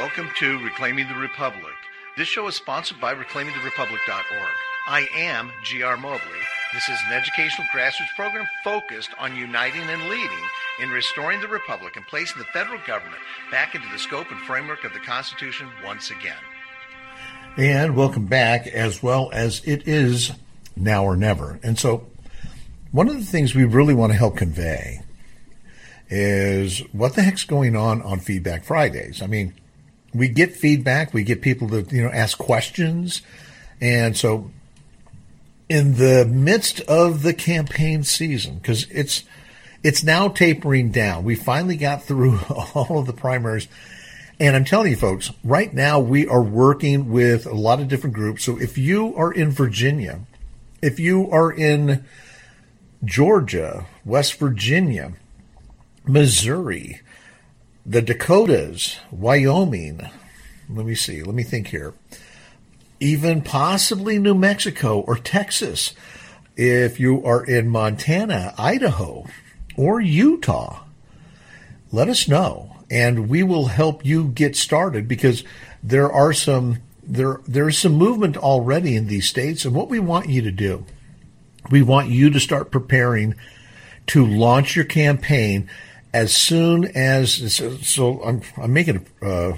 Welcome to Reclaiming the Republic. This show is sponsored by reclaimingtherepublic.org. I am G.R. Mobley. This is an educational grassroots program focused on uniting and leading in restoring the Republic and placing the federal government back into the scope and framework of the Constitution once again. And welcome back, as well as it is now or never. And so one of the things we really want to help convey is what the heck's going on Feedback Fridays. I mean, we get feedback, we get people to, ask questions. And so in the midst of the campaign season, because it's now tapering down, we finally got through all of the primaries. And I'm telling you, folks, right now we are working with a lot of different groups. So if you are in Virginia, if you are in Georgia, West Virginia, Missouri, the Dakotas, Wyoming, let me think here, even possibly New Mexico or Texas, if you are in Montana, Idaho, or Utah, let us know, and we will help you get started, because there's some movement already in these states. And what we want you to do, we want you to start preparing to launch your campaign as soon as. So I'm making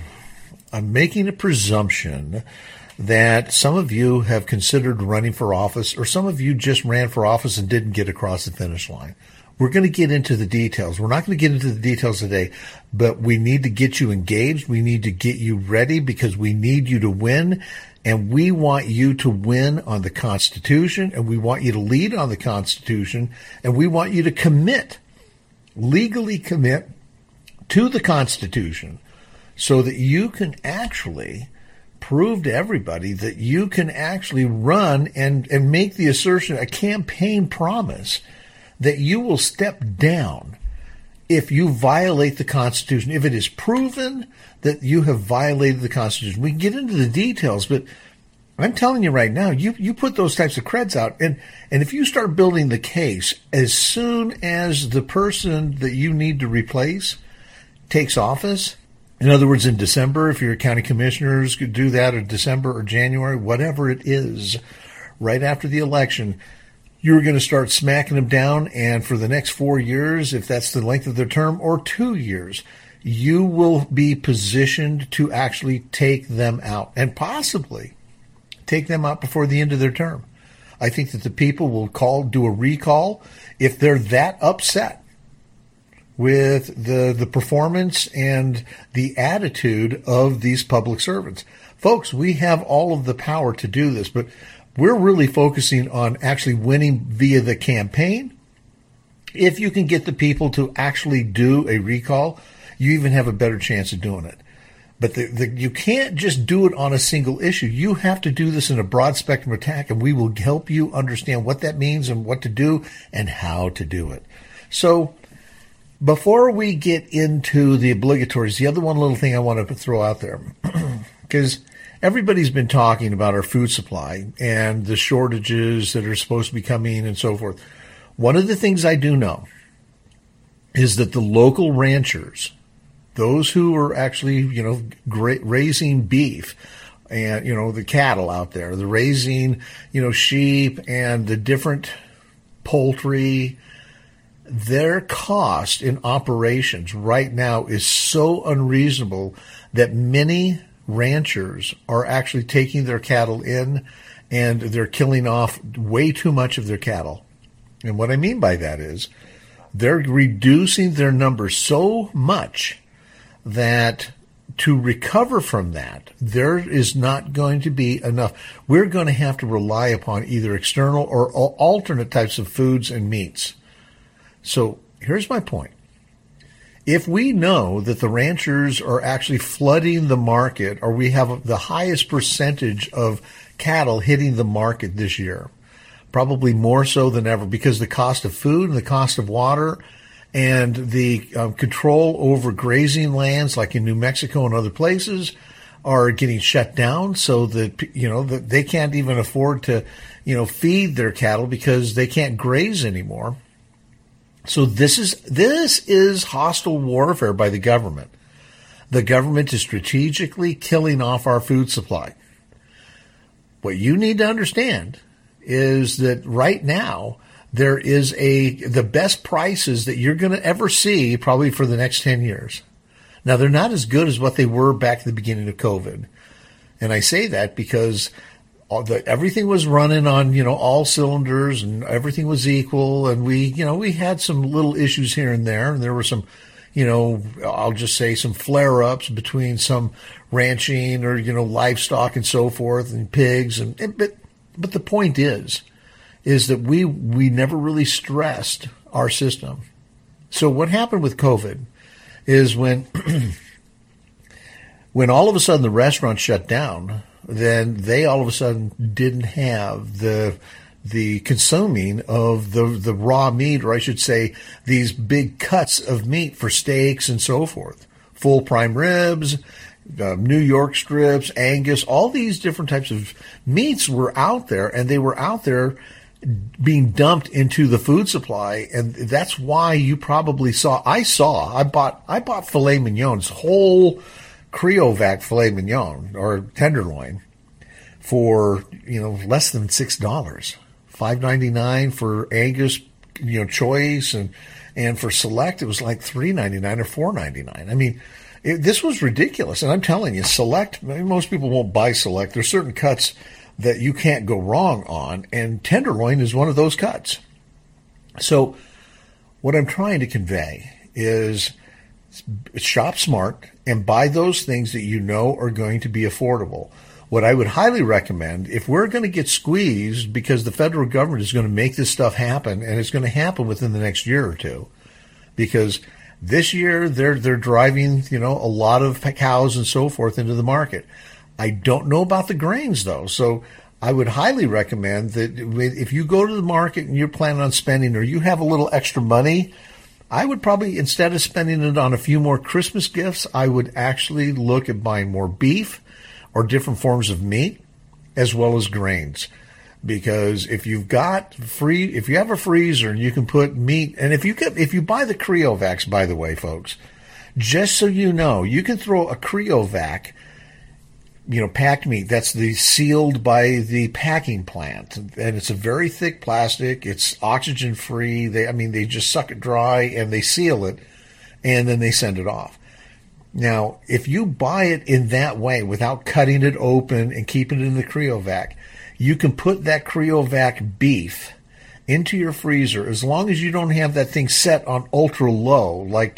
a presumption that some of you have considered running for office, or some of you just ran for office and didn't get across the finish line. We're going to get into the details. We're not going to get into the details today, but we need to get you engaged. We need to get you ready, because we need you to win, and we want you to win on the Constitution, and we want you to lead on the Constitution, and we want you to legally commit to the Constitution, so that you can actually prove to everybody that you can actually run and make the assertion, a campaign promise, that you will step down if you violate the Constitution, if it is proven that you have violated the Constitution. We can get into the details, but I'm telling you right now, you put those types of creds out, and if you start building the case as soon as the person that you need to replace takes office, in other words, in December, if your county commissioners could do that, or December or January, whatever it is, right after the election, you're going to start smacking them down. And for the next 4 years, if that's the length of their term, or 2 years, you will be positioned to actually take them out, and possibly take them out before the end of their term. I think that the people will do a recall if they're that upset with the performance and the attitude of these public servants. Folks, we have all of the power to do this, but we're really focusing on actually winning via the campaign. If you can get the people to actually do a recall, you even have a better chance of doing it. But you can't just do it on a single issue. You have to do this in a broad spectrum attack, and we will help you understand what that means and what to do and how to do it. So before we get into the obligatories, the other one little thing I want to throw out there, because everybody's been talking about our food supply and the shortages that are supposed to be coming and so forth. One of the things I do know is that the local ranchers, those who are actually, raising beef and, the cattle out there, the raising, sheep and the different poultry, their cost in operations right now is so unreasonable that many ranchers are actually taking their cattle in, and they're killing off way too much of their cattle. And what I mean by that is they're reducing their numbers so much that to recover from that, there is not going to be enough. We're going to have to rely upon either external or alternate types of foods and meats. So here's my point. If we know that the ranchers are actually flooding the market, or we have the highest percentage of cattle hitting the market this year, probably more so than ever, because the cost of food and the cost of water and the control over grazing lands, like in New Mexico and other places, are getting shut down, so that that they can't even afford to feed their cattle because they can't graze anymore. So this is hostile warfare by the government The government is strategically killing off our food supply. What you need to understand is that right now there is the best prices that you're going to ever see probably for the next 10 years. Now, they're not as good as what they were back at the beginning of COVID. And I say that because everything was running on, all cylinders and everything was equal. And we had some little issues here and there. And there were some, I'll just say some flare-ups between some ranching or, livestock and so forth and pigs. But the point is that we never really stressed our system. So what happened with COVID is when all of a sudden the restaurants shut down, then they all of a sudden didn't have the consuming of the raw meat, or I should say these big cuts of meat for steaks and so forth. Full prime ribs, New York strips, Angus, all these different types of meats were out there, and they were out there being dumped into the food supply. And that's why you probably I bought filet mignons, whole Cryovac filet mignon or tenderloin for, less than $6, $5.99 for Angus, choice, and for select, it was like $3.99 or $4.99. I mean, this was ridiculous. And I'm telling you, select, most people won't buy select. There's certain cuts that you can't go wrong on, and tenderloin is one of those cuts. So what I'm trying to convey is shop smart and buy those things that are going to be affordable. What I would highly recommend, if we're going to get squeezed because the federal government is going to make this stuff happen, and it's going to happen within the next year or two, because this year they're driving, a lot of cows and so forth into the market. I don't know about the grains, though, so I would highly recommend that if you go to the market and you're planning on spending, or you have a little extra money, I would probably, instead of spending it on a few more Christmas gifts, I would actually look at buying more beef or different forms of meat, as well as grains. Because if you have a freezer and you can put meat, and if you buy the Cryovacs, by the way, folks, just so you know, you can throw a Cryovac, packed meat, that's sealed by the packing plant. And it's a very thick plastic. It's oxygen free. They just suck it dry and they seal it, and then they send it off. Now, if you buy it in that way, without cutting it open and keeping it in the Cryovac, you can put that Cryovac beef into your freezer as long as you don't have that thing set on ultra low, like,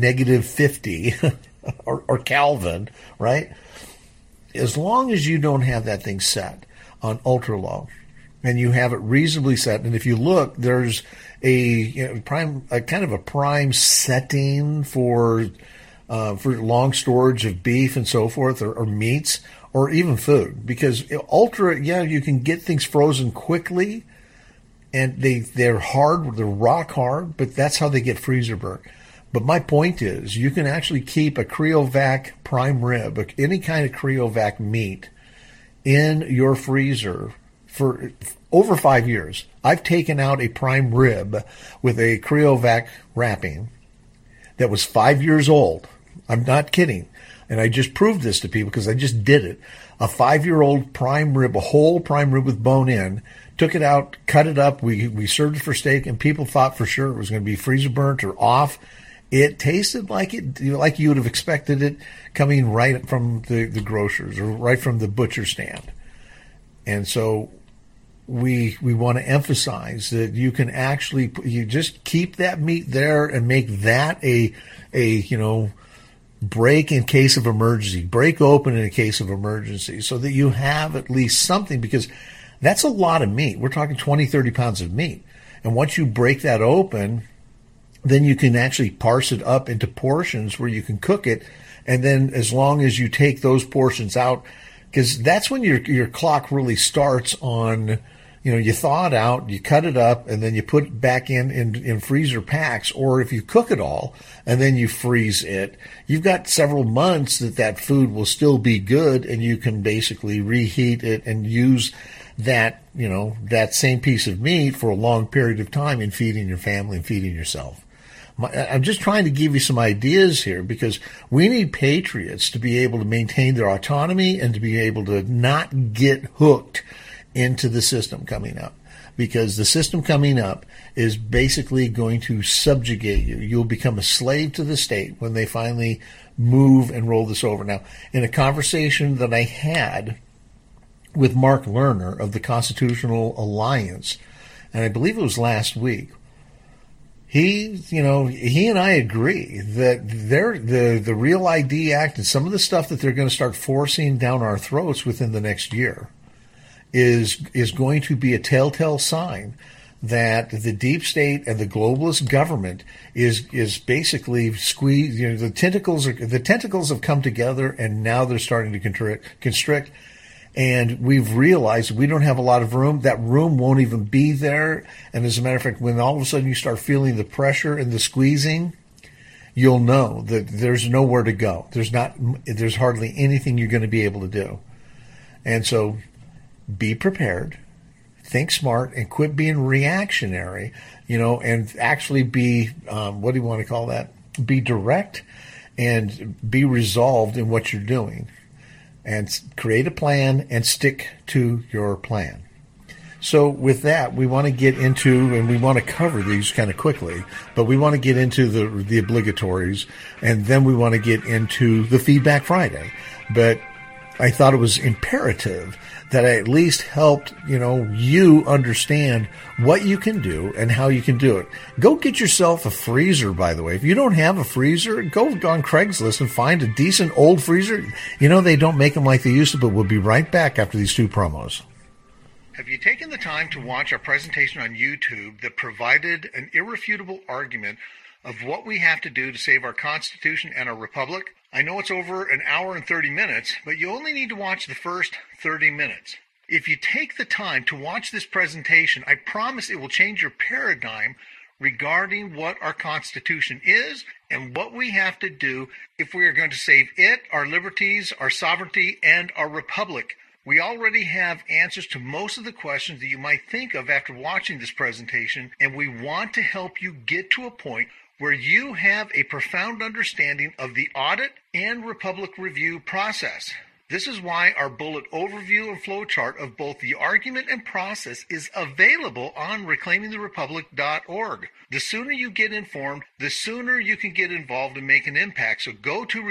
-50 or Kelvin, right? As long as you don't have that thing set on ultra low and you have it reasonably set, and if you look, there's a kind of a prime setting for long storage of beef and so forth, or meats, or even food, because ultra, you can get things frozen quickly, and they're hard, they're rock hard, but that's how they get freezer burnt. But my point is, you can actually keep a Cryovac prime rib, any kind of Cryovac meat, in your freezer for over 5 years. I've taken out a prime rib with a Cryovac wrapping that was 5 years old. I'm not kidding. And I just proved this to people because I just did it. A 5-year-old prime rib, a whole prime rib with bone in, took it out, cut it up. We served it for steak, and people thought for sure it was going to be freezer burnt or off. It tasted like like you would have expected it coming right from the grocers or right from the butcher stand. And so we want to emphasize that you can actually, you just keep that meat there and make that a break in case of emergency, break open in a case of emergency, so that you have at least something, because that's a lot of meat. We're talking 20, 30 pounds of meat. And once you break that open, then you can actually parse it up into portions where you can cook it. And then as long as you take those portions out, because that's when your clock really starts on, you thaw it out, you cut it up, and then you put it back in freezer packs. Or if you cook it all and then you freeze it, you've got several months that food will still be good, and you can basically reheat it and use that, that same piece of meat for a long period of time in feeding your family and feeding yourself. I'm just trying to give you some ideas here, because we need patriots to be able to maintain their autonomy and to be able to not get hooked into the system coming up, because the system coming up is basically going to subjugate you. You'll become a slave to the state when they finally move and roll this over. Now, in a conversation that I had with Mark Lerner of the Constitutional Alliance, and I believe it was last week, he and I agree that the Real ID Act and some of the stuff that they're going to start forcing down our throats within the next year is going to be a telltale sign that the deep state and the globalist government is basically squeezed. The tentacles have come together, and now they're starting to constrict. And we've realized we don't have a lot of room. That room won't even be there. And as a matter of fact, when all of a sudden you start feeling the pressure and the squeezing, you'll know that there's nowhere to go. There's hardly anything you're going to be able to do. And so be prepared, think smart, and quit being reactionary, and actually be, what do you want to call that? Be direct and be resolved in what you're doing. And create a plan and stick to your plan. So with that, we want to get into, and we want to cover these kind of quickly, but we want to get into the obligatories, and then we want to get into the Feedback Friday. But I thought it was imperative that I at least helped, you understand what you can do and how you can do it. Go get yourself a freezer, by the way. If you don't have a freezer, go on Craigslist and find a decent old freezer. They don't make them like they used to, but we'll be right back after these two promos. Have you taken the time to watch our presentation on YouTube that provided an irrefutable argument of what we have to do to save our Constitution and our Republic? I know it's over an hour and 30 minutes, but you only need to watch the first 30 minutes. If you take the time to watch this presentation, I promise it will change your paradigm regarding what our Constitution is and what we have to do if we are going to save it, our liberties, our sovereignty, and our Republic. We already have answers to most of the questions that you might think of after watching this presentation, and we want to help you get to a point where you have a profound understanding of the audit and Republic review process. This is why our bullet overview and flowchart of both the argument and process is available on reclaimingtherepublic.org. The sooner you get informed, the sooner you can get involved and make an impact. So go to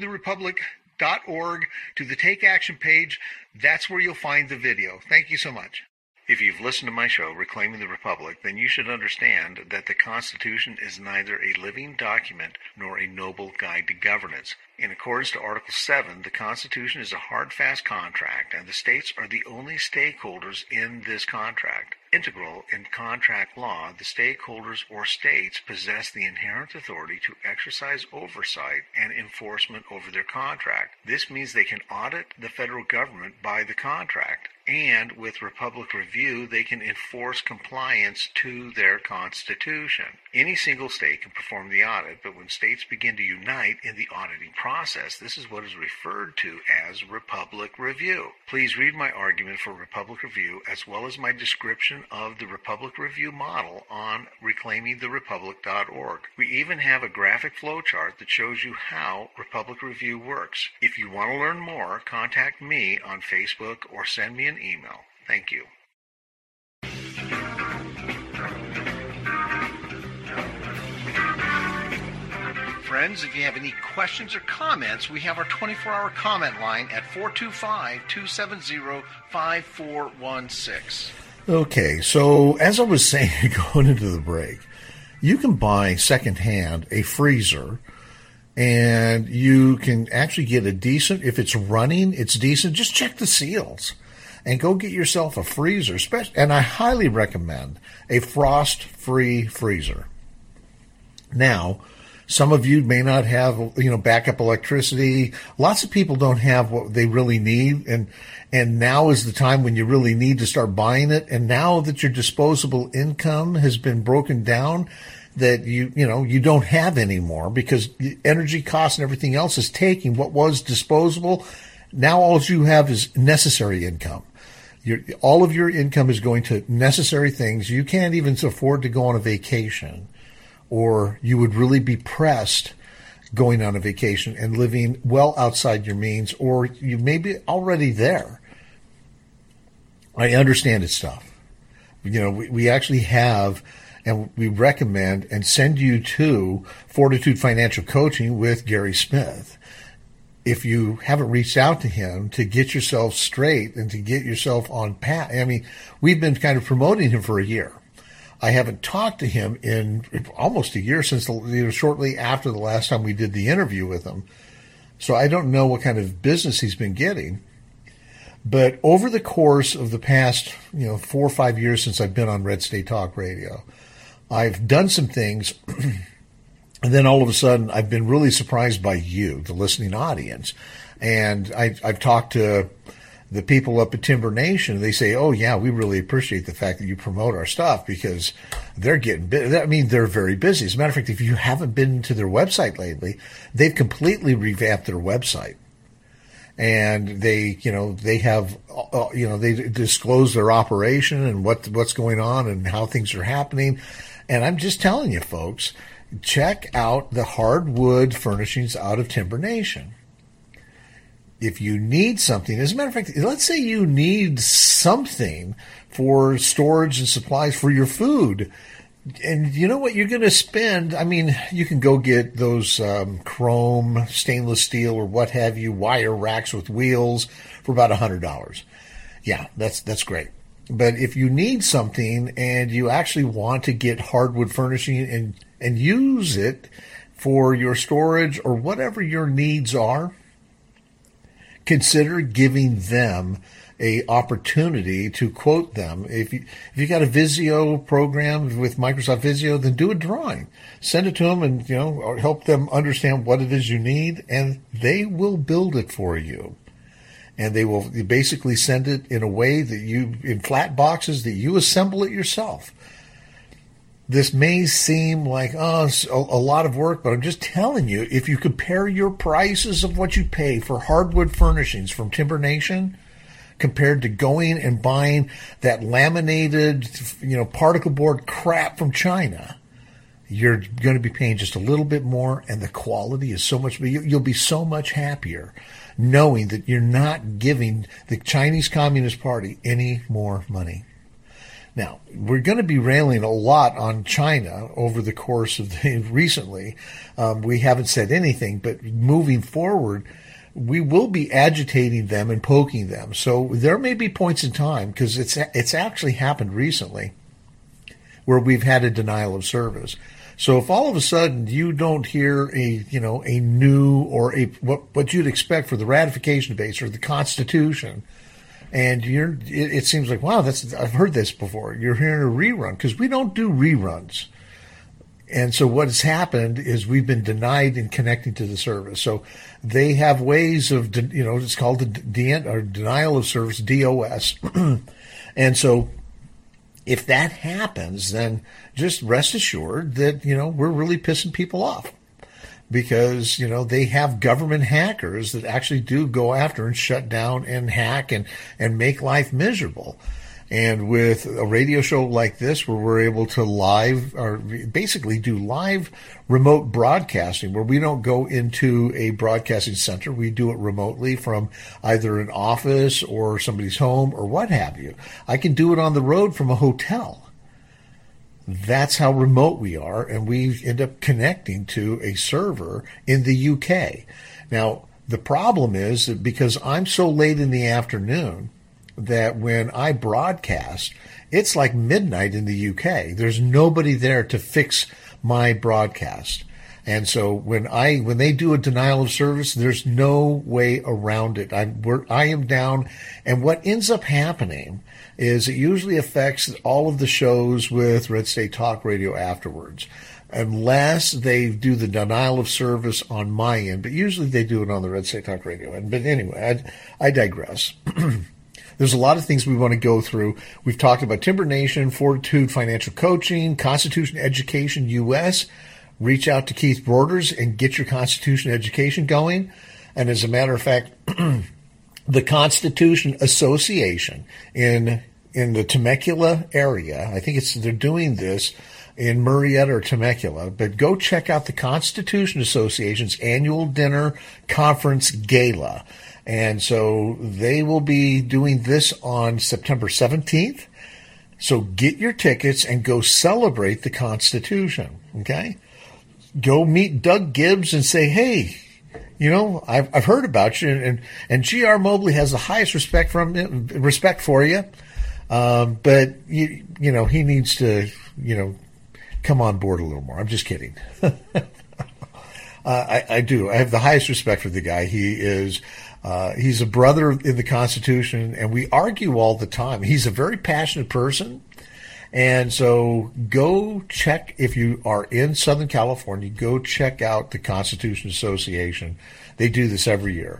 reclaimingtherepublic.org to the Take Action page. That's where you'll find the video. Thank you so much. If you've listened to my show, Reclaiming the Republic, then you should understand that the Constitution is neither a living document nor a noble guide to governance. In accordance to Article 7, the Constitution is a hard, fast contract, and the states are the only stakeholders in this contract. Integral in contract law, the stakeholders or states possess the inherent authority to exercise oversight and enforcement over their contract. This means they can audit the federal government by the contract, and with Republic Review, they can enforce compliance to their Constitution. Any single state can perform the audit, but when states begin to unite in the auditing process, this is what is referred to as Republic Review. Please read my argument for Republic Review as well as my description of the Republic Review model on reclaimingtherepublic.org. We even have a graphic flowchart that shows you how Republic Review works. If you want to learn more, contact me on Facebook or send me an email. Thank you. Friends, if you have any questions or comments, we have our 24-hour comment line at 425-270-5416. Okay, so as I was saying going into the break, you can buy secondhand a freezer, and you can actually get a decent, if it's running, it's decent. Just check the seals and go get yourself a freezer. And I highly recommend a frost-free freezer. Now, some of you may not have, backup electricity. Lots of people don't have what they really need, and now is the time when you really need to start buying it. And now that your disposable income has been broken down, that you don't have anymore because energy costs and everything else is taking what was disposable. Now all you have is necessary income. All of your income is going to necessary things. You can't even afford to go on a vacation or you would really be pressed going on a vacation and living well outside your means, or you may be already there. I understand it's tough. We actually have, and we recommend and send you to Fortitude Financial Coaching with Gary Smith. If you haven't reached out to him to get yourself straight and to get yourself on path, we've been kind of promoting him for a year. I haven't talked to him in almost a year, since shortly after the last time we did the interview with him. So I don't know what kind of business he's been getting. But over the course of the past, 4 or 5 years since I've been on Red State Talk Radio, I've done some things, and then all of a sudden I've been really surprised by you, the listening audience. And I've talked to the people up at Timber Nation. They say, oh, yeah, we really appreciate the fact that you promote our stuff, because they're getting busy. They're very busy. As a matter of fact, if you haven't been to their website lately, they've completely revamped their website. And they have, they disclose their operation and what's going on and how things are happening. And I'm just telling you, folks, check out the hardwood furnishings out of Timber Nation. If you need something, as a matter of fact, let's say you need something for storage and supplies for your food, and you know what you're going to spend. You can go get those chrome, stainless steel, or what have you, wire racks with wheels for about $100. Yeah, that's great. But if you need something and you actually want to get hardwood furnishing and use it for your storage or whatever your needs are, consider giving them a opportunity to quote them. If you got a Visio program with Microsoft Visio, then do a drawing. Send it to them and, or help them understand what it is you need, and they will build it for you. And they will basically send it in a way that in flat boxes that you assemble it yourself. This may seem like, it's a lot of work, but I'm just telling you, if you compare your prices of what you pay for hardwood furnishings from Timber Nation compared to going and buying that laminated, particle board crap from China, you're going to be paying just a little bit more, and the quality is so much, you'll be so much happier knowing that you're not giving the Chinese Communist Party any more money. Now, we're going to be railing a lot on China over the course of recently. We haven't said anything, but moving forward, we will be agitating them and poking them. So there may be points in time, because it's actually happened recently, where we've had a denial of service. So if all of a sudden you don't hear a new or what you'd expect for the ratification base or the Constitution, and it seems like, wow, I've heard this before. You're hearing a rerun, because we don't do reruns. And so what has happened is we've been denied in connecting to the service. So they have ways of, it's called the denial of service, DOS. And so if that happens, then just rest assured that, we're really pissing people off. Because, they have government hackers that actually do go after and shut down and hack and make life miserable. And with a radio show like this, where we're able to basically do live remote broadcasting, where we don't go into a broadcasting center, we do it remotely from either an office or somebody's home or what have you. I can do it on the road from a hotel. That's how remote we are, and we end up connecting to a server in the UK. Now, the problem is that because I'm so late in the afternoon, that when I broadcast, it's like midnight in the UK. There's nobody there to fix my broadcast. And so when they do a denial of service, there's no way around it. I am down, and what ends up happening is it usually affects all of the shows with Red State Talk Radio afterwards, unless they do the denial of service on my end. But usually they do it on the Red State Talk Radio end. But anyway, I digress. There's a lot of things we want to go through. We've talked about Timber Nation, Fortitude Financial Coaching, Constitution Education US. Reach out to Keith Broders and get your Constitution education going. And as a matter of fact, the Constitution Association in in the Temecula area. I think they're doing this in Murrieta or Temecula, but go check out the Constitution Association's annual dinner conference gala. And so they will be doing this on September 17th. So get your tickets and go celebrate the Constitution, okay? Go meet Doug Gibbs and say, hey, you know, I've heard about you, and G.R. Mobley has the highest respect for you, but you know, he needs to, you know, come on board a little more. I'm just kidding. I do. I have the highest respect for the guy. He's a brother in the Constitution, and we argue all the time. He's a very passionate person. And so go check, if you are in Southern California, go check out the Constitution Association. They do this every year.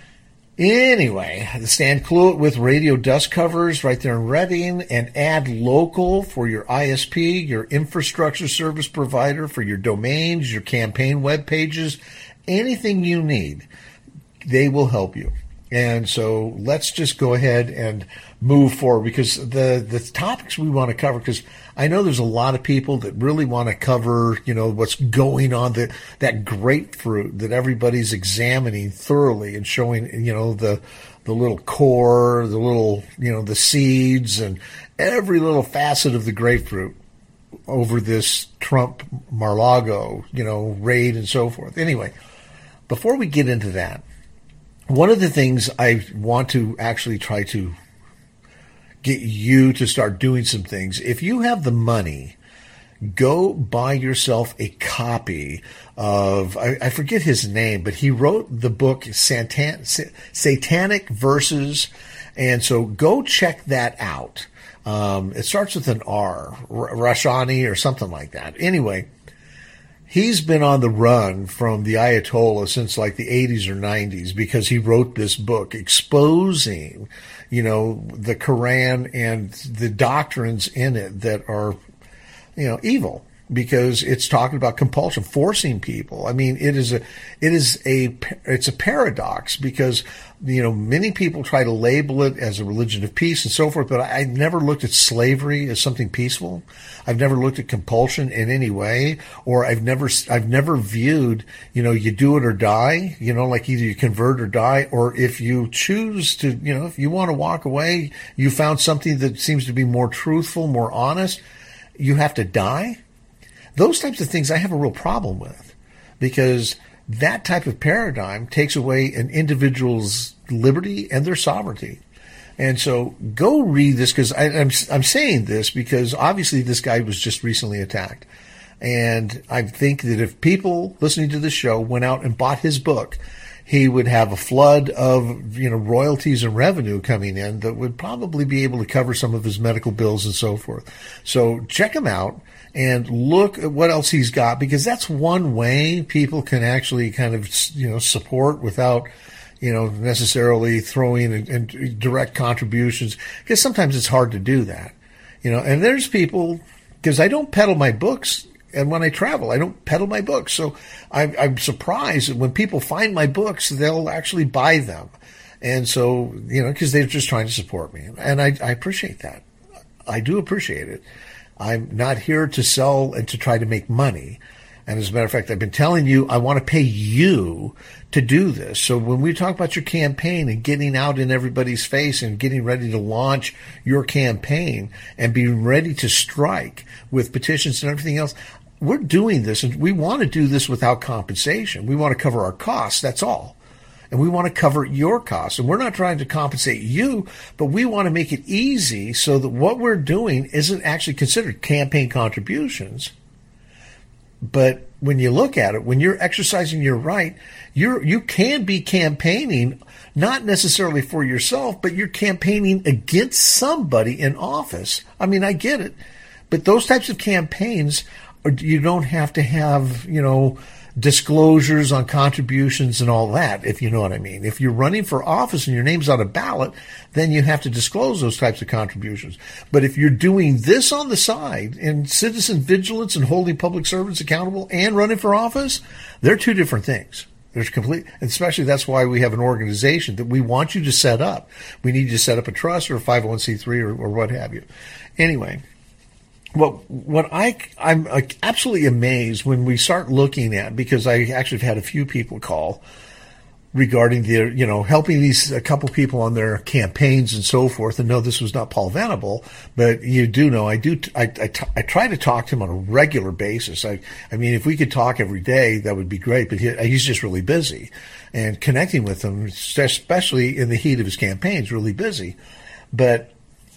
Anyway, stand Clue with Radio Dust covers right there in Redding, and add local for your ISP, your infrastructure service provider, for your domains, your campaign web pages, anything you need. They will help you. And so let's just go ahead and move forward, because the topics we want to cover, because I know there's a lot of people that really want to cover, you know, what's going on, that grapefruit that everybody's examining thoroughly and showing, you know, the little core, the little, you know, the seeds and every little facet of the grapefruit over this Trump Mar-a-Lago, you know, raid and so forth. Anyway, before we get into that, one of the things I want to actually try to get you to start doing some things, if you have the money, go buy yourself a copy of, I forget his name, but he wrote the book Satanic Verses, and so go check that out. It starts with an R, Rashani or something like that. Anyway, he's been on the run from the Ayatollah since like the 80s or 90s, because he wrote this book exposing, you know, the Quran and the doctrines in it that are, you know, evil, because it's talking about compulsion, forcing people. I mean, it's a paradox, because, you know, many people try to label it as a religion of peace and so forth, but I never looked at slavery as something peaceful. I've never looked at compulsion in any way, or I've never viewed, you know, you do it or die, you know, like either you convert or die, or if you choose to, you know, if you want to walk away, you found something that seems to be more truthful, more honest, you have to die. Those types of things I have a real problem with, because that type of paradigm takes away an individual's liberty and their sovereignty. And so go read this, because I'm saying this because obviously this guy was just recently attacked. And I think that if people listening to this show went out and bought his book, he would have a flood of, you know, royalties and revenue coming in that would probably be able to cover some of his medical bills and so forth. So check him out and look at what else he's got, because that's one way people can actually kind of, you know, support without, you know, necessarily throwing in direct contributions, because sometimes it's hard to do that, you know. And there's people, because I don't peddle my books, and when I travel, I don't peddle my books. So I'm surprised that when people find my books, they'll actually buy them. And so, you know, because they're just trying to support me. And I appreciate that. I do appreciate it. I'm not here to sell and to try to make money. And as a matter of fact, I've been telling you, I want to pay you to do this. So when we talk about your campaign and getting out in everybody's face and getting ready to launch your campaign and being ready to strike with petitions and everything else, we're doing this, and we want to do this without compensation. We want to cover our costs, that's all. And we want to cover your costs. And we're not trying to compensate you, but we want to make it easy so that what we're doing isn't actually considered campaign contributions. But when you look at it, when you're exercising your right, you can be campaigning not necessarily for yourself, but you're campaigning against somebody in office. I mean, I get it. But those types of campaigns, you don't have to have, you know, disclosures on contributions and all that, if you know what I mean. If you're running for office and your name's on a ballot, then you have to disclose those types of contributions. But if you're doing this on the side, and citizen vigilance and holding public servants accountable and running for office, they're two different things. There's complete, especially that's why we have an organization that we want you to set up. We need you to set up a trust or a 501c3 or what have you. Anyway, I'm absolutely amazed when we start looking at, because I actually have had a few people call regarding helping a couple people on their campaigns and so forth. And no, this was not Paul Venable, but you do know I try to talk to him on a regular basis. I mean, if we could talk every day, that would be great, but he's just really busy, and connecting with him, especially in the heat of his campaign, is really busy. But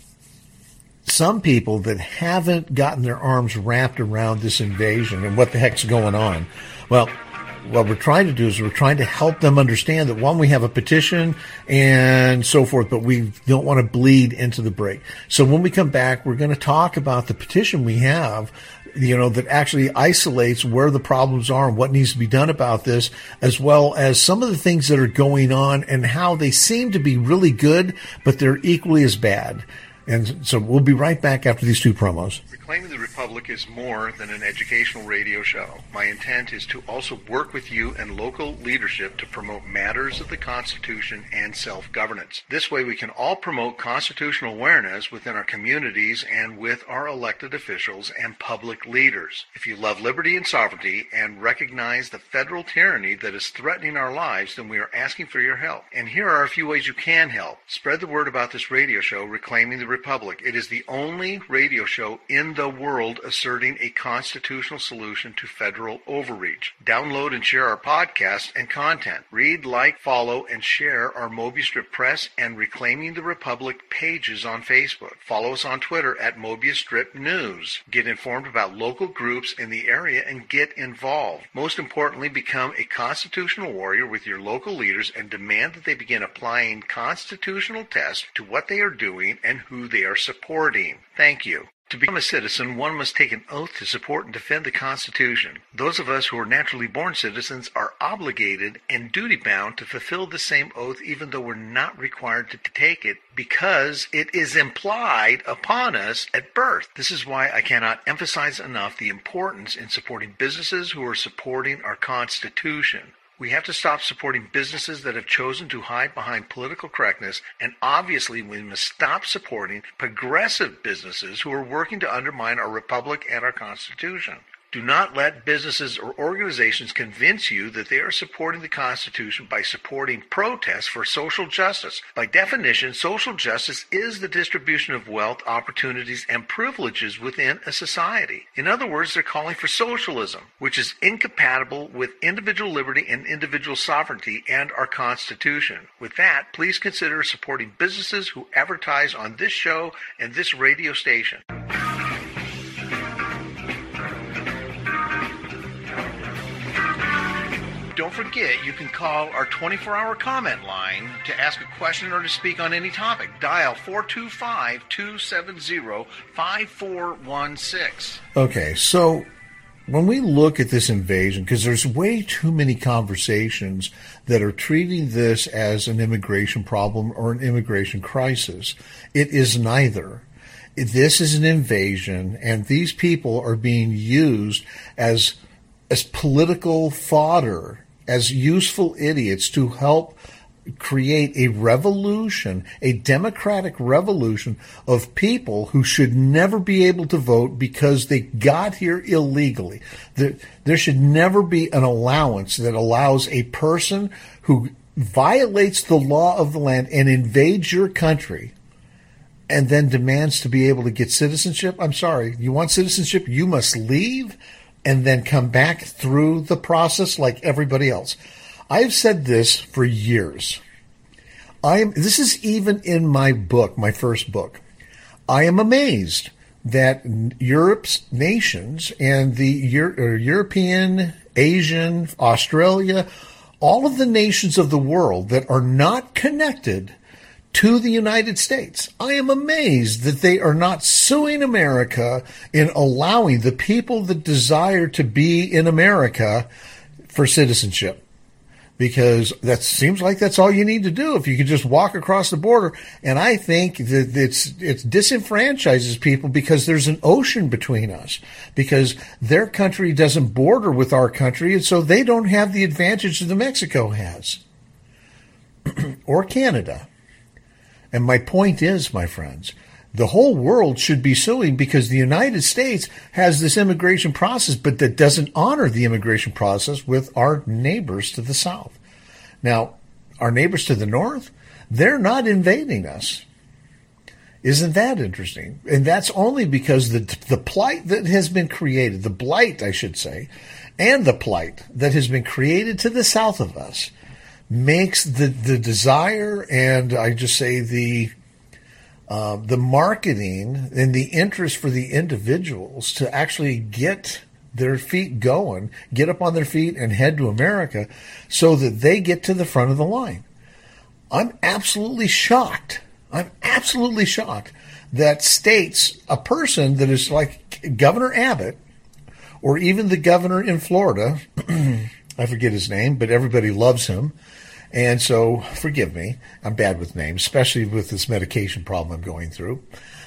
some people that haven't gotten their arms wrapped around this invasion and what the heck's going on, well, what we're trying to do is we're trying to help them understand that, one, we have a petition and so forth, but we don't want to bleed into the break. So when we come back, we're going to talk about the petition we have, that actually isolates where the problems are and what needs to be done about this, as well as some of the things that are going on and how they seem to be really good, but they're equally as bad. And so we'll be right back after these two promos. Reclaiming the Republic is more than an educational radio show. My intent is to also work with you and local leadership to promote matters of the Constitution and self-governance. This way we can all promote constitutional awareness within our communities and with our elected officials and public leaders. If you love liberty and sovereignty and recognize the federal tyranny that is threatening our lives, then we are asking for your help. And here are a few ways you can help. Spread the word about this radio show, Reclaiming the Republic. It is the only radio show in the world asserting a constitutional solution to federal overreach. Download and share our podcast and content. Read, like, follow, and share our Mobius Strip Press and Reclaiming the Republic pages on Facebook. Follow us on Twitter at Mobius Strip News. Get informed about local groups in the area and get involved. Most importantly, become a constitutional warrior with your local leaders and demand that they begin applying constitutional tests to what they are doing and who they are supporting. Thank you. To become a citizen, one must take an oath to support and defend the Constitution. Those of us who are naturally born citizens are obligated and duty-bound to fulfill the same oath, even though we're not required to take it, because it is implied upon us at birth. This is why I cannot emphasize enough the importance in supporting businesses who are supporting our Constitution. We have to stop supporting businesses that have chosen to hide behind political correctness, and obviously we must stop supporting progressive businesses who are working to undermine our republic and our Constitution. Do not let businesses or organizations convince you that they are supporting the Constitution by supporting protests for social justice. By definition, social justice is the distribution of wealth, opportunities, and privileges within a society. In other words, they're calling for socialism, which is incompatible with individual liberty and individual sovereignty and our Constitution. With that, please consider supporting businesses who advertise on this show and this radio station. Don't forget, you can call our 24-hour comment line to ask a question or to speak on any topic. Dial 425-270-5416. Okay, so when we look at this invasion, because there's way too many conversations that are treating this as an immigration problem or an immigration crisis. It is neither. This is an invasion, and these people are being used as political fodder, as useful idiots to help create a revolution, a democratic revolution of people who should never be able to vote because they got here illegally. There should never be an allowance that allows a person who violates the law of the land and invades your country and then demands to be able to get citizenship. I'm sorry, you want citizenship? You must leave and then come back through the process like everybody else. I've said this for years. This is even in my book, my first book. I am amazed that Europe's nations and the European, Asian, Australia, all of the nations of the world that are not connected to the United States. I am amazed that they are not suing America in allowing the people that desire to be in America for citizenship. because that seems like that's all you need to do if you could just walk across the border. And I think that it disenfranchises people because there's an ocean between us, because their country doesn't border with our country, and so they don't have the advantage that Mexico has or Canada. And my point is, my friends, the whole world should be suing because the United States has this immigration process, but that doesn't honor the immigration process with our neighbors to the south. Now, our neighbors to the north, they're not invading us. Isn't that interesting? And that's only because the plight that has been created, the blight, I should say, and the plight that has been created to the south of us makes the desire, and I just say the marketing and the interest for the individuals to actually get their feet going, get up on their feet and head to America so that they get to the front of the line. I'm absolutely shocked. That states, a person that is like Governor Abbott or even the governor in Florida, I forget his name, but everybody loves him. And so, forgive me, I'm bad with names, especially with this medication problem I'm going through.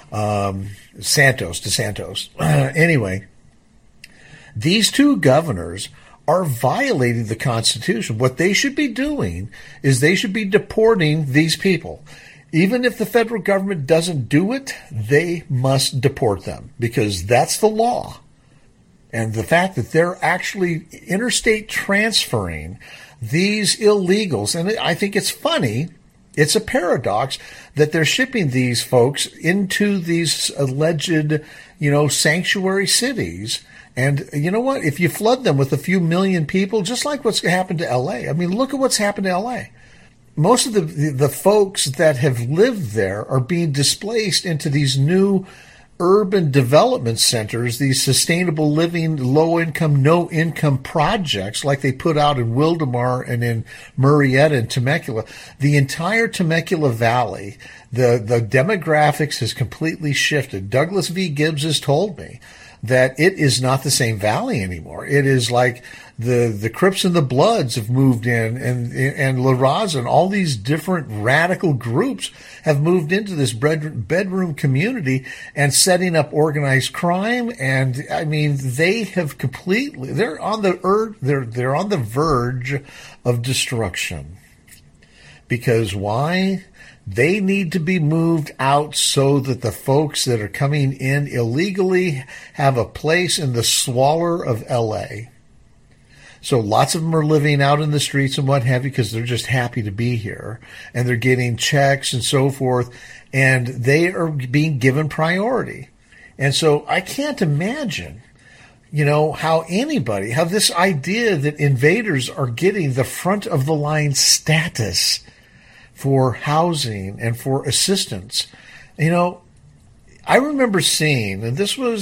DeSantos. Anyway, these two governors are violating the Constitution. What they should be doing is they should be deporting these people. Even if the federal government doesn't do it, they must deport them because that's the law. And the fact that they're actually interstate transferring these illegals, and I think it's funny, it's a paradox that they're shipping these folks into these alleged, sanctuary cities. And you know what? If you flood them with a few million people, just like what's happened to L.A., I mean, look at what's happened to L.A. Most of the folks that have lived there are being displaced into these new urban development centers, these sustainable living, low-income, no-income projects like they put out in Wildomar and in Murrieta and Temecula. The entire Temecula Valley, the demographics has completely shifted. Douglas V. Gibbs has told me that it is not the same valley anymore. It is like the Crips and the Bloods have moved in, and La Raza and all these different radical groups have moved into this bedroom community and setting up organized crime. And I mean, they have completely, they're on the verge of destruction. Because why? They need to be moved out so that the folks that are coming in illegally have a place in the swaller of L.A. So lots of them are living out in the streets and what have you because they're just happy to be here. And they're getting checks and so forth. And they are being given priority. And so I can't imagine, how this idea that invaders are getting the front of the line status for housing and for assistance. I remember seeing, and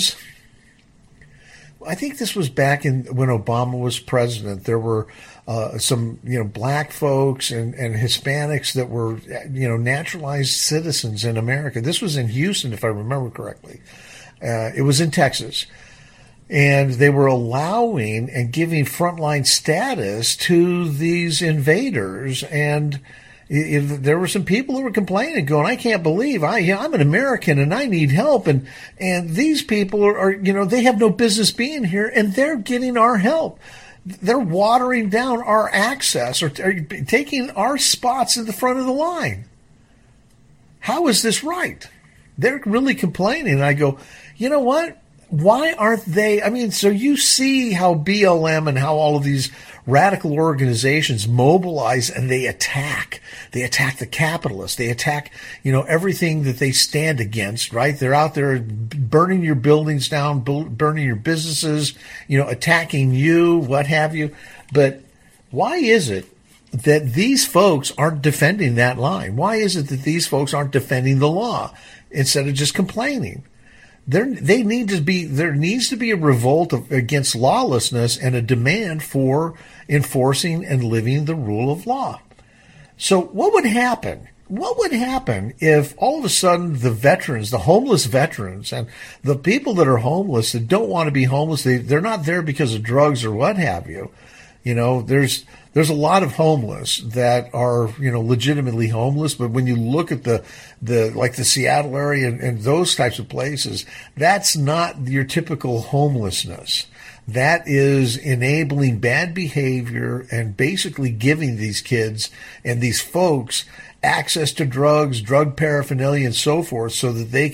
I think this was back when Obama was president, there were some, black folks and Hispanics that were, naturalized citizens in America. This was in Houston, if I remember correctly. It was in Texas. And they were allowing and giving frontline status to these invaders. And there were some people who were complaining, going, I can't believe I'm an American and I need help. And these people are, they have no business being here and they're getting our help. They're watering down our access or taking our spots in the front of the line. How is this right? They're really complaining. And I go, you know what? Why aren't they? I mean, so you see how BLM and how all of these radical organizations mobilize and they attack. They attack the capitalists. They attack, everything that they stand against, right? They're out there burning your buildings down, burning your businesses, attacking you, what have you. But why is it that these folks aren't defending that line? Why is it that these folks aren't defending the law instead of just complaining? There needs to be a revolt against lawlessness and a demand for enforcing and living the rule of law. So what would happen? What would happen if all of a sudden the veterans, the homeless veterans, and the people that are homeless that don't want to be homeless, they're not there because of drugs or what have you, There's a lot of homeless that are, legitimately homeless. But when you look at the Seattle area and those types of places, that's not your typical homelessness. That is enabling bad behavior and basically giving these kids and these folks access to drugs, drug paraphernalia, and so forth, so that they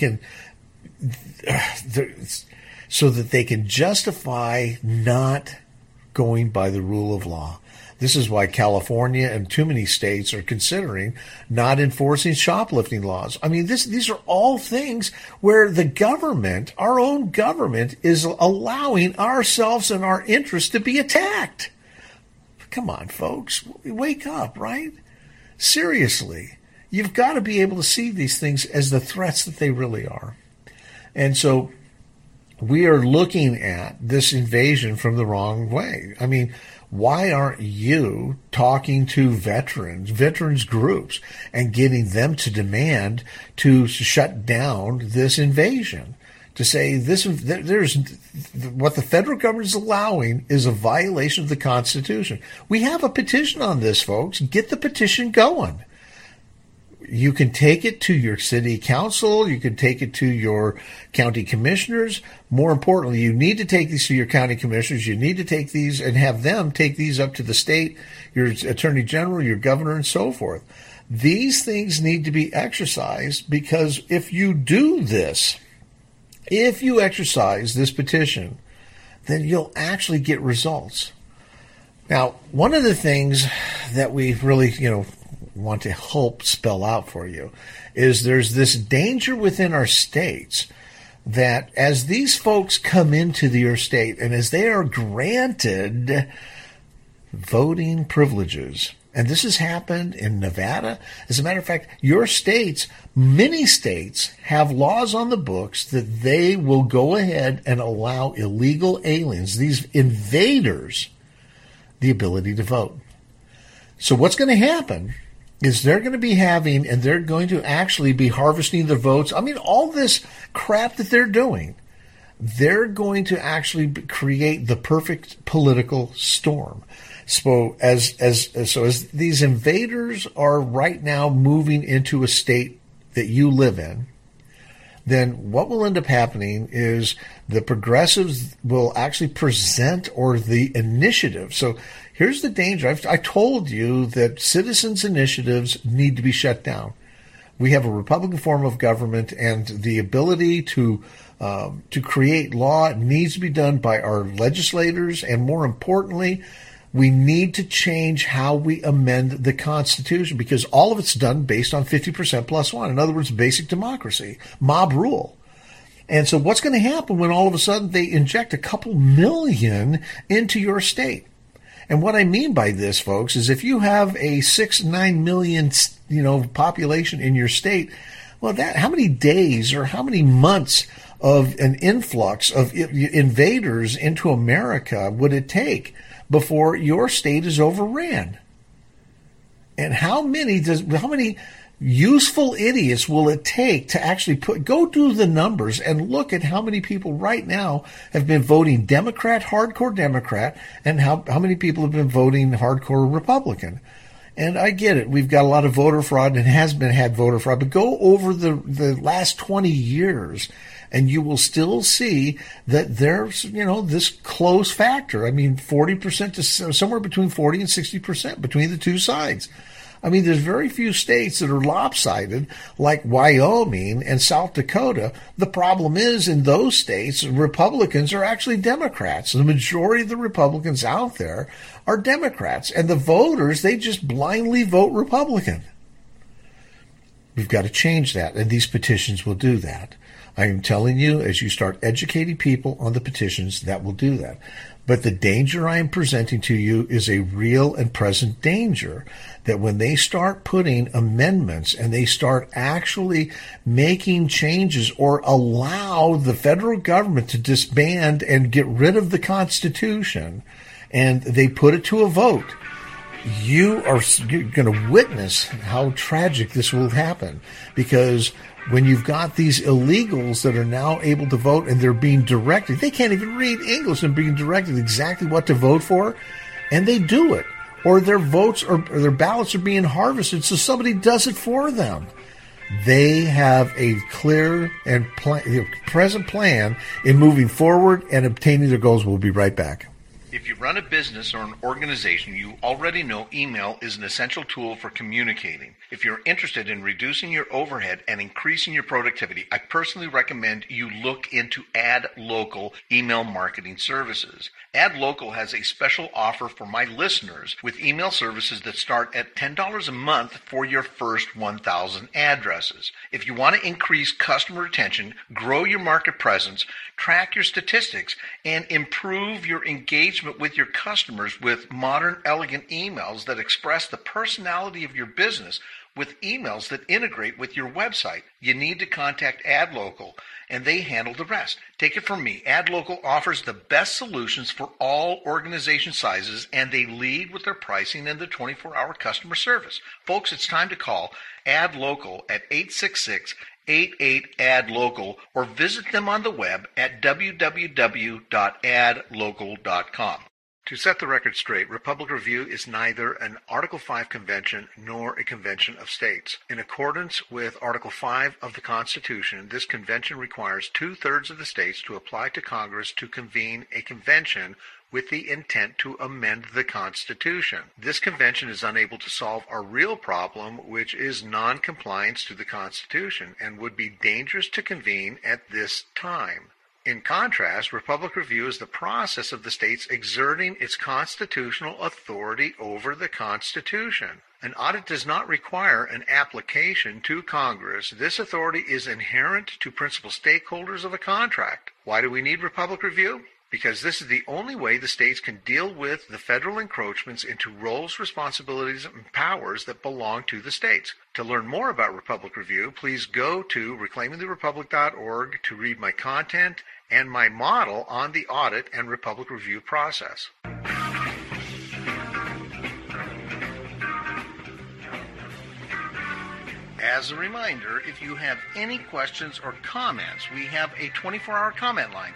can justify not going by the rule of law. This is why California and too many states are considering not enforcing shoplifting laws. I mean, these are all things where the government, our own government, is allowing ourselves and our interests to be attacked. Come on, folks. Wake up, right? Seriously. You've got to be able to see these things as the threats that they really are. And so we are looking at this invasion from the wrong way. I mean, why aren't you talking to veterans groups, and getting them to demand to shut down this invasion? To say there's what the federal government is allowing is a violation of the Constitution. We have a petition on this, folks. Get the petition going. You can take it to your city council. You can take it to your county commissioners. More importantly, you need to take these to your county commissioners. You need to take these and have them take these up to the state, your attorney general, your governor, and so forth. These things need to be exercised, because if you do this, if you exercise this petition, then you'll actually get results. Now, one of the things that we really, want to help spell out for you is there's this danger within our states that as these folks come into your state and as they are granted voting privileges, and this has happened in Nevada. As a matter of fact, your states, many states, have laws on the books that they will go ahead and allow illegal aliens, these invaders, the ability to vote. So what's going to happen is they're going to be having, and they're going to actually be harvesting their votes. I mean, all this crap that they're doing, they're going to actually create the perfect political storm. So as these invaders are right now moving into a state that you live in, then what will end up happening is the progressives will actually present, or the initiative. So here's the danger. I told you that citizens' initiatives need to be shut down. We have a Republican form of government, and the ability to create law needs to be done by our legislators, and more importantly, we need to change how we amend the Constitution, because all of it's done based on 50% plus one. In other words, basic democracy, mob rule. And so what's going to happen when all of a sudden they inject a couple million into your state? And what I mean by this, folks, is if you have a 6-9 million, population in your state, well, how many days or how many months of an influx of invaders into America would it take before your state is overran? And how many useful idiots will it take to actually go do the numbers and look at how many people right now have been voting Democrat, hardcore Democrat, and how many people have been voting hardcore Republican? And I get it. We've got a lot of voter fraud and had voter fraud, but go over the last 20 years and you will still see that there's, this close factor. I mean, 40% to somewhere between 40 and 60% between the two sides. I mean, there's very few states that are lopsided like Wyoming and South Dakota. The problem is in those states, Republicans are actually Democrats. The majority of the Republicans out there are Democrats. And the voters, they just blindly vote Republican. We've got to change that, and these petitions will do that. I am telling you, as you start educating people on the petitions, that will do that. But the danger I am presenting to you is a real and present danger that when they start putting amendments and they start actually making changes or allow the federal government to disband and get rid of the Constitution, and they put it to a vote, you're going to witness how tragic this will happen. Because when you've got these illegals that are now able to vote and they're being directed, they can't even read English and being directed exactly what to vote for. and they do it, or their votes or their ballots are being harvested, so somebody does it for them. They have a clear and present plan in moving forward and obtaining their goals. We'll be right back. If you run a business or an organization, you already know email is an essential tool for communicating. If you're interested in reducing your overhead and increasing your productivity, I personally recommend you look into AdLocal email marketing services. AdLocal has a special offer for my listeners with email services that start at $10 a month for your first 1,000 addresses. If you want to increase customer retention, grow your market presence, track your statistics, and improve your engagement with your customers with modern, elegant emails that express the personality of your business with emails that integrate with your website, you need to contact AdLocal, and they handle the rest. Take it from me. AdLocal offers the best solutions for all organization sizes, and they lead with their pricing and the 24-hour customer service. Folks, it's time to call AdLocal at 866-88-ADLOCAL or visit them on the web at www.adlocal.com. To set the record straight, Republic Review is neither an Article 5 convention nor a convention of states. In accordance with Article 5 of the Constitution, this convention requires 2/3 of the states to apply to Congress to convene a convention with the intent to amend the Constitution. This convention is unable to solve our real problem, which is non-compliance to the Constitution, and would be dangerous to convene at this time. In contrast, Republic Review is the process of the states exerting its constitutional authority over the Constitution. An audit does not require an application to Congress. This authority is inherent to principal stakeholders of a contract. Why do we need Republic Review? Because this is the only way the states can deal with the federal encroachments into roles, responsibilities, and powers that belong to the states. To learn more about Republic Review, please go to reclaimingtherepublic.org to read my content and my model on the audit and Republic Review process. As a reminder, if you have any questions or comments, we have a 24-hour comment line,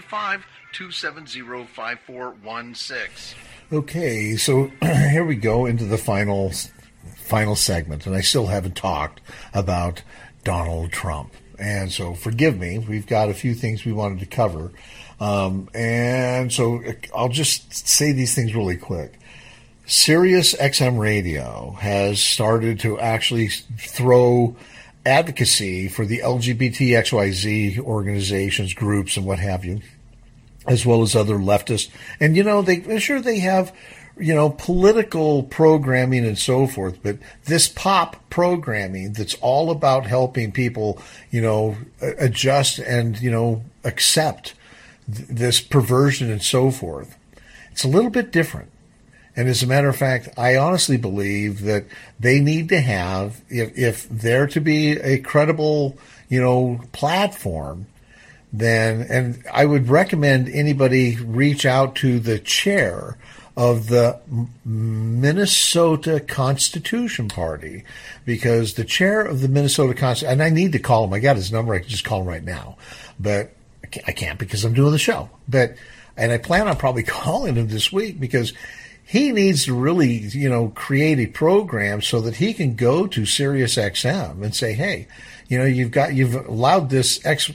425-270-5416. Okay, so here we go into the final segment, and I still haven't talked about Donald Trump. And so forgive me, we've got a few things we wanted to cover. And so I'll just say these things really quick. Sirius XM Radio has started to actually throw advocacy for the LGBTXYZ organizations, groups, and what have you, as well as other leftists. And, they have, political programming and so forth, but this pop programming that's all about helping people, adjust and, accept this perversion and so forth, it's a little bit different. And as a matter of fact, I honestly believe that they need to have, if they're to be a credible, platform, then, and I would recommend anybody reach out to the chair of the Minnesota Constitution Party, because the chair of the Minnesota Constitution, and I need to call him. I got his number. I can just call him right now, but I can't because I'm doing the show. And I plan on probably calling him this week because he needs to really, create a program so that he can go to Sirius XM and say, hey, you've allowed this this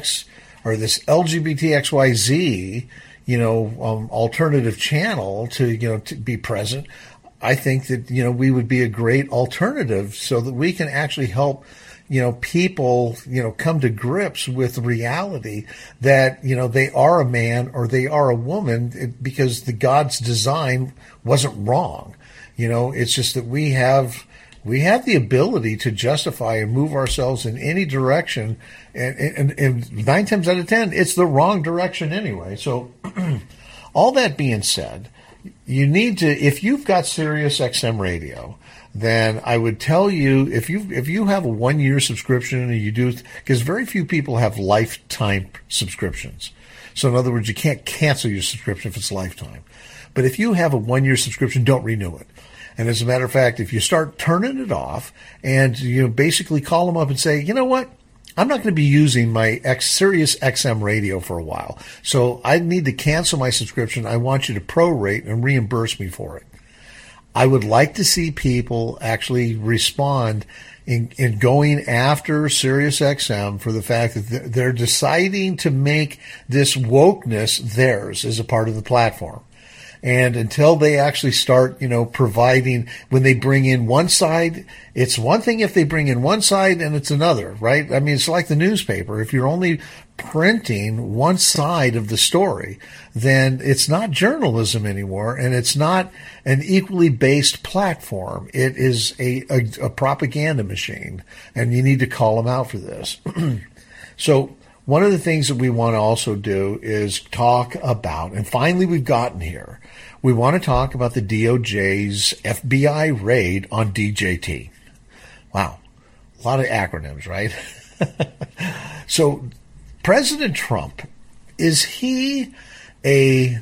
LGBTXYZ, alternative channel to be present. I think that, we would be a great alternative so that we can actually help, people, come to grips with reality that, they are a man or they are a woman because the God's design wasn't wrong. It's just that we have the ability to justify and move ourselves in any direction. And 9 times out of 10, it's the wrong direction anyway. So all that being said, you need to, if you've got Sirius XM Radio, then I would tell you, if you have a 1-year subscription and you do, because very few people have lifetime subscriptions. So in other words, you can't cancel your subscription if it's lifetime. But if you have a 1-year subscription, don't renew it. And as a matter of fact, if you start turning it off and basically call them up and say, you know what, I'm not going to be using my Sirius XM radio for a while. So I need to cancel my subscription. I want you to prorate and reimburse me for it. I would like to see people actually respond in going after Sirius XM for the fact that they're deciding to make this wokeness theirs as a part of the platform. And until they actually start, providing, when they bring in one side, it's one thing if they bring in one side and it's another, right? I mean, it's like the newspaper. If you're only printing one side of the story, then it's not journalism anymore, and it's not an equally based platform. It is a propaganda machine, and you need to call them out for this. So one of the things that we want to also do is talk about, and finally we've gotten here, we want to talk about the DOJ's FBI raid on DJT. Wow, a lot of acronyms, right? So President Trump, is he a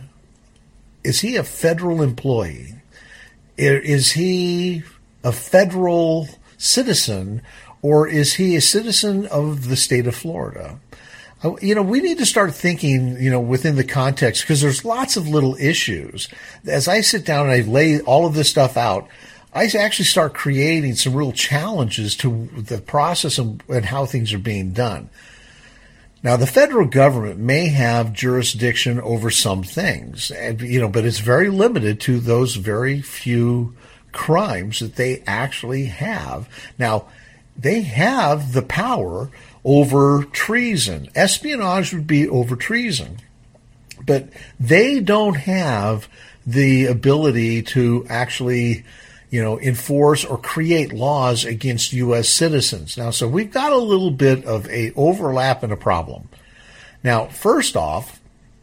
federal employee? Is he a federal citizen, or is he a citizen of the state of Florida? We need to start thinking, within the context, because there's lots of little issues. As I sit down and I lay all of this stuff out, I actually start creating some real challenges to the process and how things are being done. Now, the federal government may have jurisdiction over some things, but it's very limited to those very few crimes that they actually have. Now, they have the power over treason. Espionage would be over treason. But they don't have the ability to actually, enforce or create laws against U.S. citizens. Now, so we've got a little bit of a overlap and a problem. Now, first off,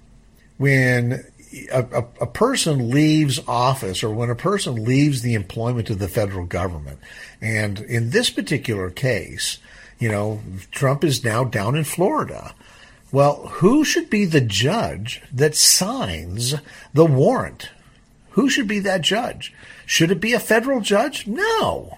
when a person leaves office, or when a person leaves the employment of the federal government, and in this particular case, Trump is now down in Florida. Well, who should be the judge that signs the warrant? Who should be that judge? Should it be a federal judge? No.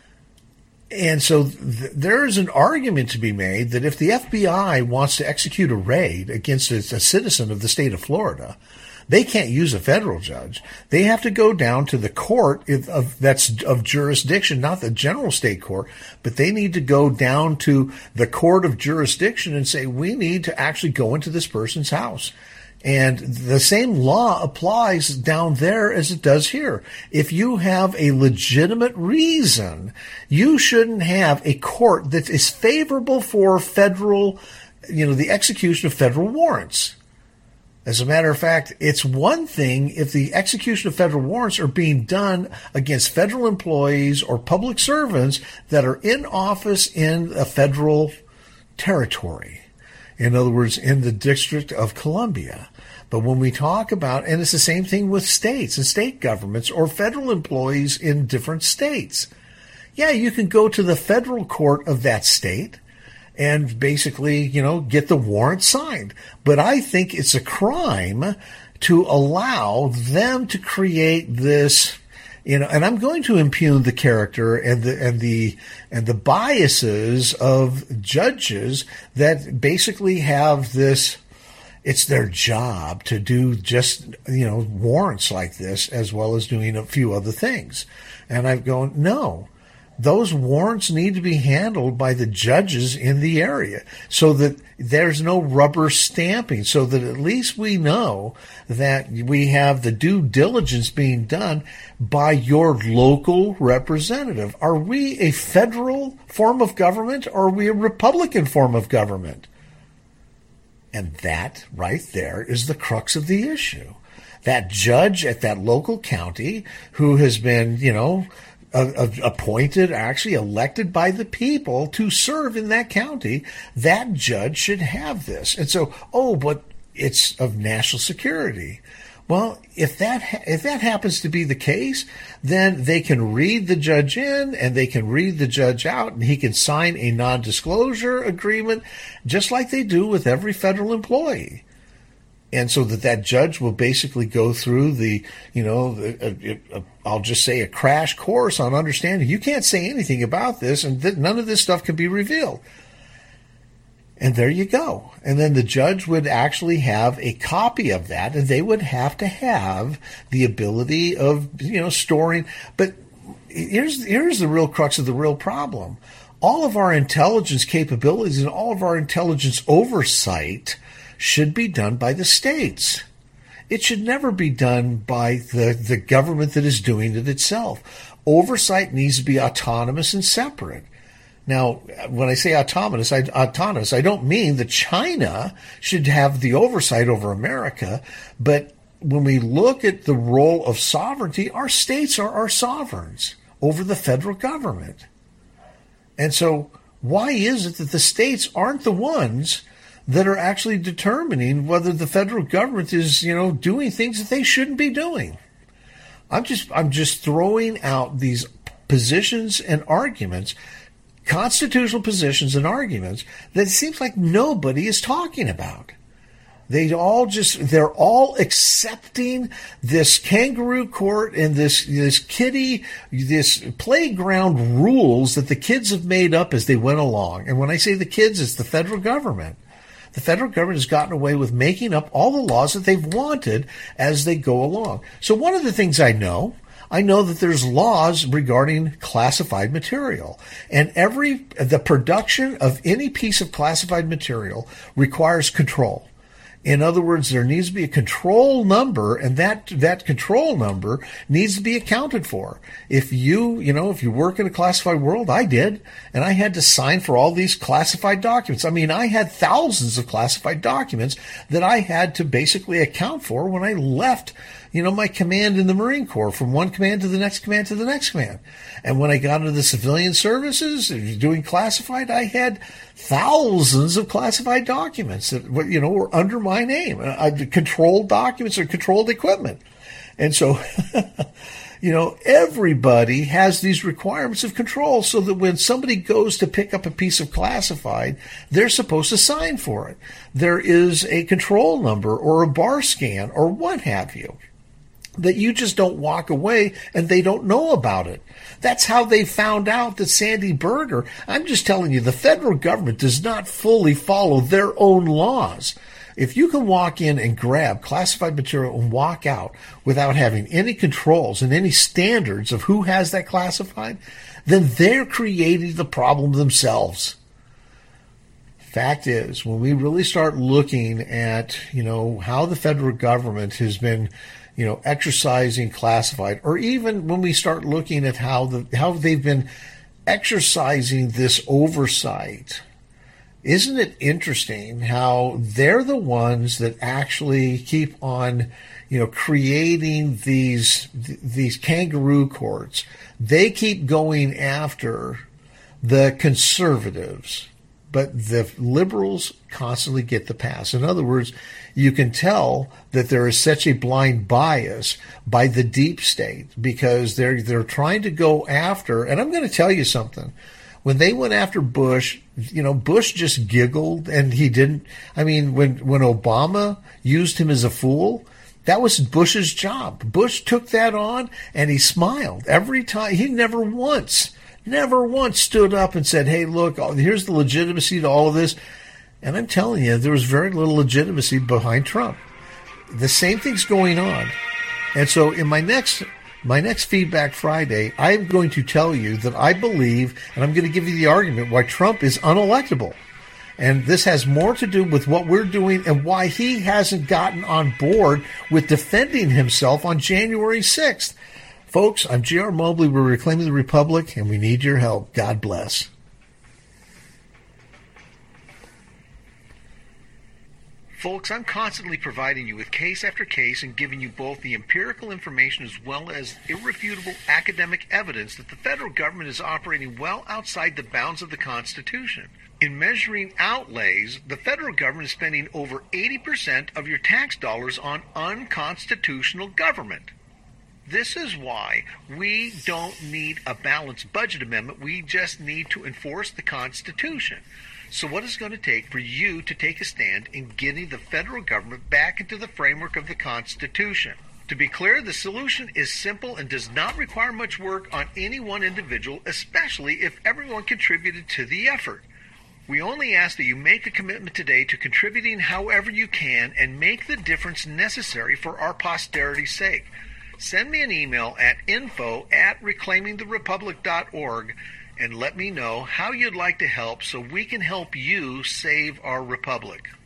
And so there is an argument to be made that if the FBI wants to execute a raid against a citizen of the state of Florida, they can't use a federal judge. They have to go down to the court that's of jurisdiction, not the general state court, but they need to go down to the court of jurisdiction and say, we need to actually go into this person's house. And the same law applies down there as it does here. If you have a legitimate reason, you shouldn't have a court that is favorable for federal, the execution of federal warrants. As a matter of fact, it's one thing if the execution of federal warrants are being done against federal employees or public servants that are in office in a federal territory. In other words, in the District of Columbia. But when we talk about, and it's the same thing with states and state governments or federal employees in different states. Yeah, you can go to the federal court of that state and basically, get the warrant signed. But I think it's a crime to allow them to create this, and I'm going to impugn the character and the biases of judges that basically have this. It's their job to do just, warrants like this, as well as doing a few other things. And I've gone, no. Those warrants need to be handled by the judges in the area so that there's no rubber stamping, so that at least we know that we have the due diligence being done by your local representative. Are we a federal form of government, or are we a Republican form of government? And that right there is the crux of the issue. That judge at that local county who has been, appointed, actually elected by the people to serve in that county, that judge should have this. And so, but it's of national security. Well, if that happens to be the case, then they can read the judge in and they can read the judge out, and he can sign a non-disclosure agreement just like they do with every federal employee. And so that judge will basically go through I'll just say a crash course on understanding. You can't say anything about this, and none of this stuff can be revealed. And there you go. And then the judge would actually have a copy of that, and they would have to have the ability of, storing. But here's the real crux of the real problem. All of our intelligence capabilities and all of our intelligence oversight should be done by the states. It should never be done by the government that is doing it itself. Oversight needs to be autonomous and separate. Now, when I say autonomous, I don't mean that China should have the oversight over America, but when we look at the role of sovereignty, our states are our sovereigns over the federal government. And so why is it that the states aren't the ones that are actually determining whether the federal government is, doing things that they shouldn't be doing? I'm just throwing out these positions and arguments, constitutional positions and arguments that it seems like nobody is talking about. They're all accepting this kangaroo court and this playground rules that the kids have made up as they went along. And when I say the kids, it's the federal government. The federal government has gotten away with making up all the laws that they've wanted as they go along. So one of the things I know that there's laws regarding classified material, and the production of any piece of classified material requires control. In other words, there needs to be a control number, and that control number needs to be accounted for. If you work in a classified world, I did, and I had to sign for all these classified documents. I mean, I had thousands of classified documents that I had to basically account for when I left, my command in the Marine Corps, from one command to the next command to the next command. And when I got into the civilian services, doing classified, I had thousands of classified documents that, were under my name. Controlled documents or controlled equipment. And so, everybody has these requirements of control so that when somebody goes to pick up a piece of classified, they're supposed to sign for it. There is a control number or a bar scan or what have you, that you just don't walk away and they don't know about it. That's how they found out that Sandy Berger, I'm just telling you, the federal government does not fully follow their own laws. If you can walk in and grab classified material and walk out without having any controls and any standards of who has that classified, then they're creating the problem themselves. Fact is, when we really start looking at, how the federal government has been exercising classified, or even when we start looking at how they've been exercising this oversight, isn't it interesting how they're the ones that actually keep on, creating these kangaroo courts? They keep going after the conservatives, but the liberals constantly get the pass. In other words, you can tell that there is such a blind bias by the deep state because they're trying to go after, and I'm going to tell you something. When they went after Bush, Bush just giggled and he didn't. I mean, when Obama used him as a fool, that was Bush's job. Bush took that on and he smiled every time. He never once stood up and said, hey, look, here's the legitimacy to all of this. And I'm telling you, there was very little legitimacy behind Trump. The same thing's going on. And so in my next Feedback Friday, I'm going to tell you that I believe, and I'm going to give you the argument why Trump is unelectable. And this has more to do with what we're doing and why he hasn't gotten on board with defending himself on January 6th. Folks, I'm J.R. Mobley. We're Reclaiming the Republic, and we need your help. God bless. Folks, I'm constantly providing you with case after case and giving you both the empirical information as well as irrefutable academic evidence that the federal government is operating well outside the bounds of the Constitution. In measuring outlays, the federal government is spending over 80% of your tax dollars on unconstitutional government. This is why we don't need a balanced budget amendment. We just need to enforce the Constitution. So what is it going to take for you to take a stand in getting the federal government back into the framework of the Constitution? To be clear, the solution is simple and does not require much work on any one individual, especially if everyone contributed to the effort. We only ask that you make a commitment today to contributing however you can and make the difference necessary for our posterity's sake. Send me an email at info@reclaimingtherepublic.org and let me know how you'd like to help so we can help you save our republic.